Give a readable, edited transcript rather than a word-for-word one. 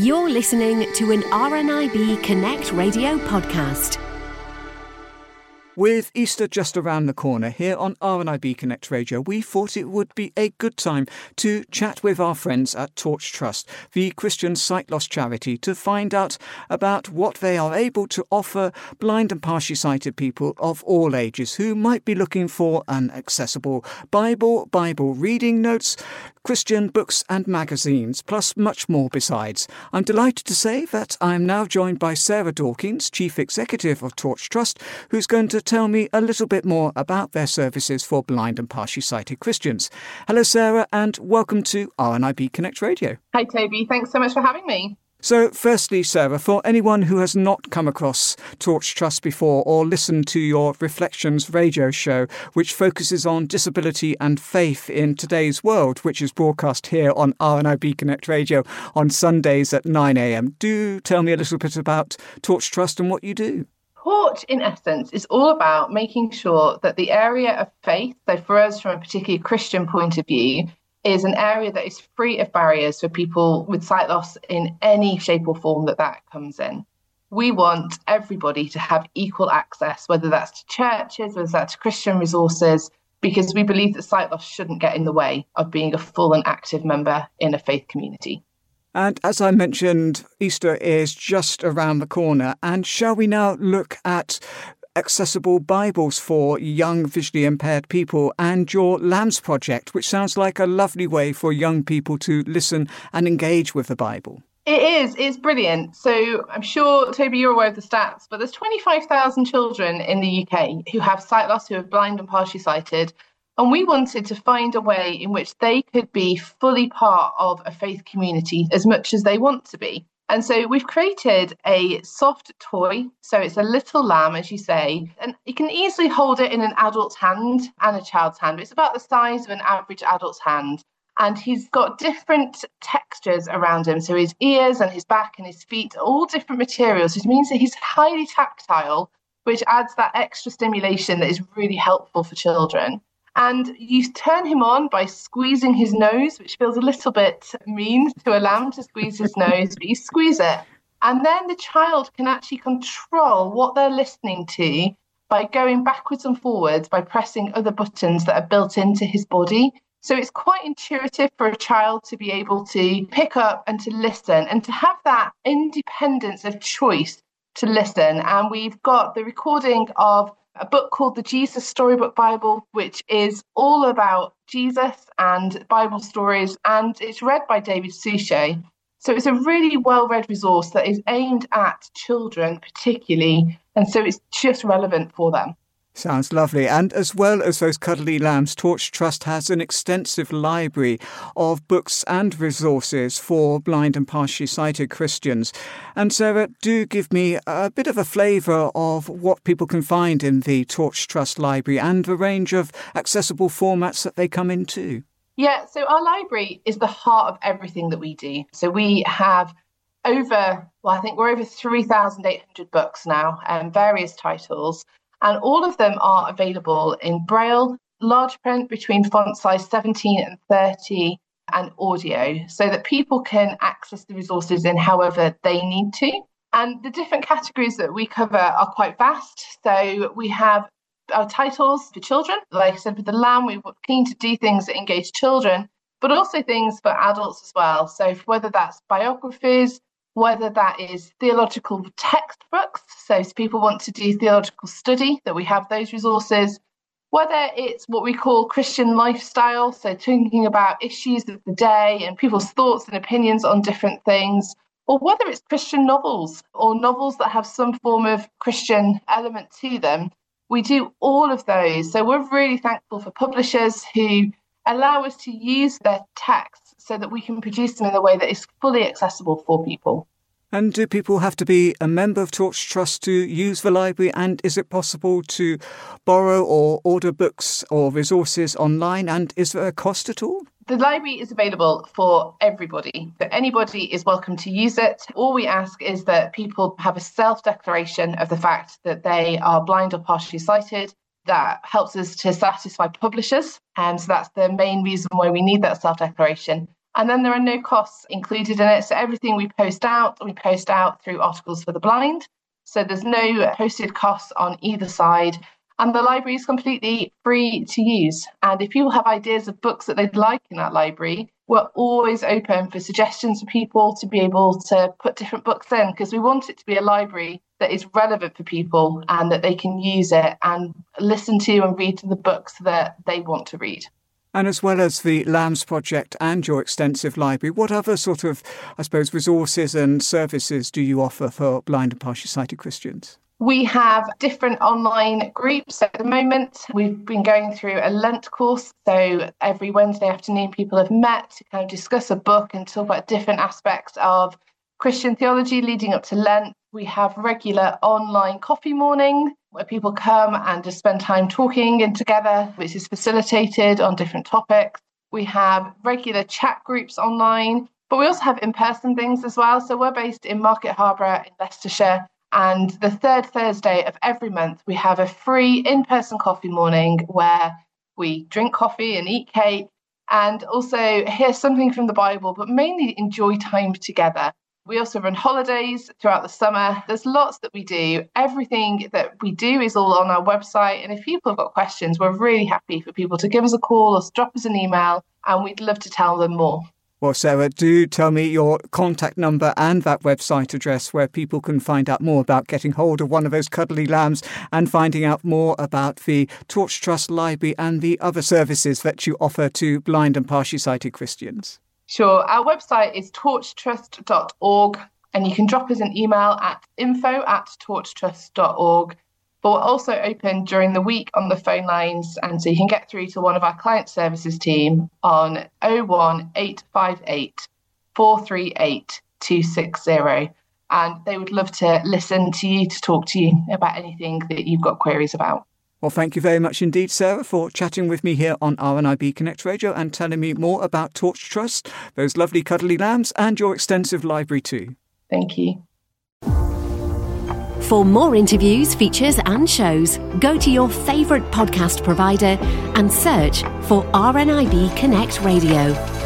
You're listening to an RNIB Connect radio podcast. With Easter just around the corner here on RNIB Connect Radio, we thought it would be a good time to chat with our friends at Torch Trust, the Christian sight loss charity, to find out about what they are able to offer blind and partially sighted people of all ages who might be looking for an accessible Bible reading notes, Christian books and magazines, plus much more besides. I'm delighted to say that I'm now joined by Sarah Dawkins, Chief Executive of Torch Trust, who's going to tell me a little bit more about their services for blind and partially sighted Christians. Hello, Sarah, and welcome to RNIB Connect Radio. Hi, Toby. Thanks so much for having me. So, firstly, Sarah, for anyone who has not come across Torch Trust before or listened to your Reflections radio show, which focuses on disability and faith in today's world, which is broadcast here on RNIB Connect Radio on Sundays at 9 a.m, do tell me a little bit about Torch Trust and what you do. Torch, in essence, is all about making sure that the area of faith, so for us from a particularly Christian point of view, is an area that is free of barriers for people with sight loss in any shape or form that comes in. We want everybody to have equal access, whether that's to churches, whether that's to Christian resources, because we believe that sight loss shouldn't get in the way of being a full and active member in a faith community. And as I mentioned, Easter is just around the corner. And shall we now look at accessible Bibles for young visually impaired people and your Lambs Project, which sounds like a lovely way for young people to listen and engage with the Bible? It is. It's brilliant. So I'm sure, Toby, you're aware of the stats, but there's 25,000 children in the UK who have sight loss, who are blind and partially sighted. And we wanted to find a way in which they could be fully part of a faith community as much as they want to be. And so we've created a soft toy. So it's a little lamb, as you say, and you can easily hold it in an adult's hand and a child's hand. It's about the size of an average adult's hand. And he's got different textures around him. So his ears and his back and his feet are all different materials, which means that he's highly tactile, which adds that extra stimulation that is really helpful for children. And you turn him on by squeezing his nose, which feels a little bit mean to a lamb to squeeze his nose, but you squeeze it. And then the child can actually control what they're listening to by going backwards and forwards by pressing other buttons that are built into his body. So it's quite intuitive for a child to be able to pick up and to listen and to have that independence of choice to listen. And we've got the recording of a book called the Jesus Storybook Bible, which is all about Jesus and Bible stories, and it's read by David Suchet. So it's a really well-read resource that is aimed at children particularly, and so it's just relevant for them. Sounds lovely. And as well as those cuddly lambs, Torch Trust has an extensive library of books and resources for blind and partially sighted Christians. And Sarah, do give me a bit of a flavour of what people can find in the Torch Trust library and the range of accessible formats that they come into. Yeah, so our library is the heart of everything that we do. So we have we're over 3,800 books now and various titles. And all of them are available in Braille, large print between font size 17 and 30, and audio, so that people can access the resources in however they need to. And the different categories that we cover are quite vast. So we have our titles for children. Like I said, with the Lamb, we were keen to do things that engage children, but also things for adults as well. So whether that's biographies, whether that is theological textbooks, so if people want to do theological study, that we have those resources, whether it's what we call Christian lifestyle, so thinking about issues of the day and people's thoughts and opinions on different things, or whether it's Christian novels or novels that have some form of Christian element to them. We do all of those. So we're really thankful for publishers who allow us to use their texts so that we can produce them in a way that is fully accessible for people. And do people have to be a member of Torch Trust to use the library? And is it possible to borrow or order books or resources online? And is there a cost at all? The library is available for everybody. So anybody is welcome to use it. All we ask is that people have a self-declaration of the fact that they are blind or partially sighted. That helps us to satisfy publishers. And so that's the main reason why we need that self-declaration. And then there are no costs included in it. So everything we post out through Articles for the Blind. So there's no posted costs on either side. And the library is completely free to use. And if people have ideas of books that they'd like in that library, we're always open for suggestions for people to be able to put different books in, because we want it to be a library that is relevant for people and that they can use it and listen to and read the books that they want to read. And as well as the Lambs Project and your extensive library, what other sort of, I suppose, resources and services do you offer for blind and partially sighted Christians? We have different online groups at the moment. We've been going through a Lent course. So every Wednesday afternoon, people have met to kind of discuss a book and talk about different aspects of Christian theology leading up to Lent. We have regular online coffee morning where people come and just spend time talking and together, which is facilitated on different topics. We have regular chat groups online, but we also have in-person things as well. So we're based in Market Harborough in Leicestershire. And the third Thursday of every month, we have a free in-person coffee morning where we drink coffee and eat cake and also hear something from the Bible, but mainly enjoy time together. We also run holidays throughout the summer. There's lots that we do. Everything that we do is all on our website. And if people have got questions, we're really happy for people to give us a call or drop us an email, and we'd love to tell them more. Well, Sarah, do tell me your contact number and that website address where people can find out more about getting hold of one of those cuddly lambs and finding out more about the Torch Trust Library and the other services that you offer to blind and partially sighted Christians. Sure. Our website is torchtrust.org, and you can drop us an email at info@torchtrust.org. But we're also open during the week on the phone lines, and so you can get through to one of our client services team on 01858 438 260, and they would love to listen to you, to talk to you about anything that you've got queries about. Well, thank you very much indeed, Sarah, for chatting with me here on RNIB Connect Radio and telling me more about Torch Trust, those lovely cuddly lambs, and your extensive library too. Thank you. For more interviews, features and shows, go to your favourite podcast provider and search for RNIB Connect Radio.